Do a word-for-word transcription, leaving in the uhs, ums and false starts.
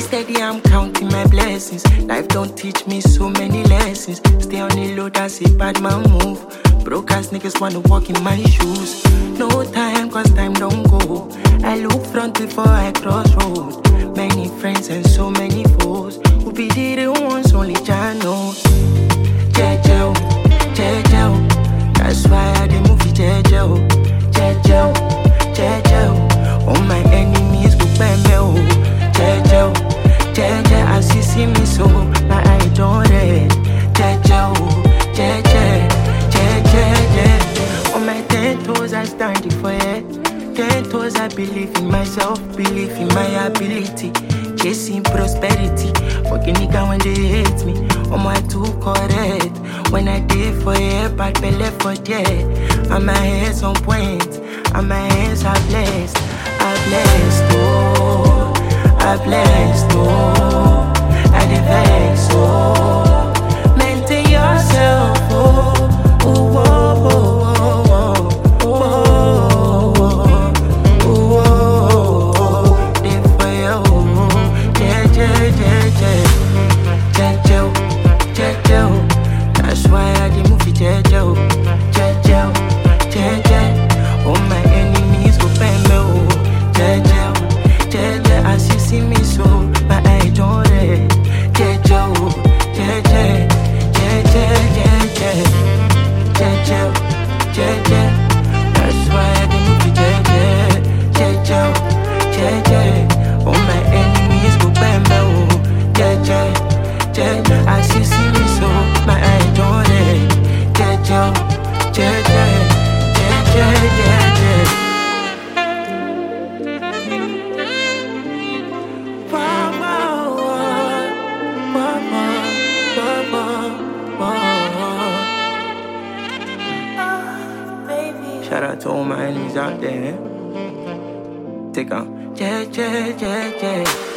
steady, I'm counting my blessings. Life don't teach me so many lessons. Stay on the low, that's a bad man move. Broke ass niggas wanna walk in my shoes. No time, cause time don't go. I look front before I cross road. Many friends and so many foes. Who be the real ones, only Jah knows. Jeje, jeje, that's why I dey move it jeje, jeje, jeje. All my enemies go bang me, jeje, jeje. As you see me so, my eye don't red. Jeje, jeje, jeje, jeje. On my ten toes I stand for it. Ten toes I believe in myself, believe in my ability. Chasing prosperity. Fucking nigga when they hate me. On my too correct. When I did for it, bad belly for dead. And my head's on point. And my hands are blessed. I blessed, oh. I blessed, oh. I the vex, oh. Maintain yourself, oh. Oh, oh, oh, oh, oh, oh, oh, oh, oh. Live for you, jeje, jeje, jeje, jeje. That's why I dey move it jeje, jeje, jeje. All my enemies go bang me, jeje, jeje. As you see me so, my eye don't red. Jeje, jeje, jeje, jeje, jeje, jeje. That's why I dey move it jeje, jeje, jeje. All my enemies go bang me, jeje, jeje. As you see me so, my eye don't red. Jeje, jeje, jeje, jeje. Shout out to all my enemies out there. Take on, yeah, yeah, yeah, yeah.